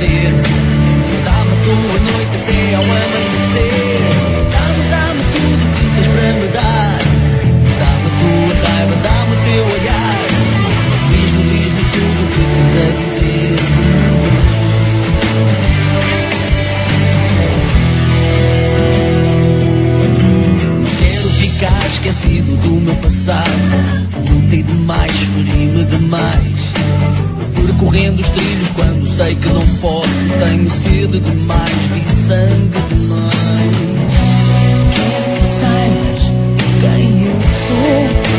dizer. Dá-me a tua noite até ao amanhecer. Dá-me tudo que tens para me dar. Dá-me a tua raiva, dá-me o teu olhar. Diz-me tudo o que tens a dizer. Quero ficar esquecido do meu passado. Lutei demais, feri-me demais. Percorrendo os trilhos quando sei que não posso. Tenho sede demais, vi sangue demais. Quero que saibas quem eu sou.